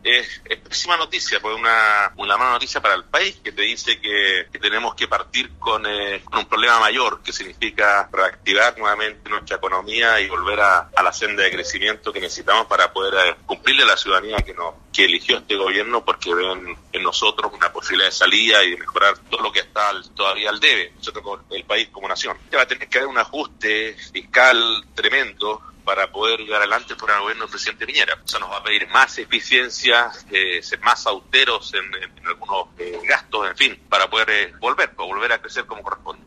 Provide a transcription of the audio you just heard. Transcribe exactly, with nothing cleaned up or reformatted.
es, es pésima noticia, pues una, una mala noticia para el país que te dice que, que tenemos que partir con, eh, con un problema mayor, que significa reactivar nuevamente nuestra economía y volver a, a la senda de crecimiento que necesitamos para poder eh, cumplirle a la ciudadanía que nos que eligió este gobierno, porque ven en nosotros una posibilidad de salida y de mejorar todo lo que está al, todavía al debe, nosotros como el país como nación. Va a tener que haber un ajuste fiscal tremendo para poder llegar adelante por el gobierno del presidente Piñera. Eso nos va a pedir más eficiencia, eh, ser más austeros en, en, en algunos eh, gastos, en fin, para poder eh, volver, para volver a crecer como corresponde.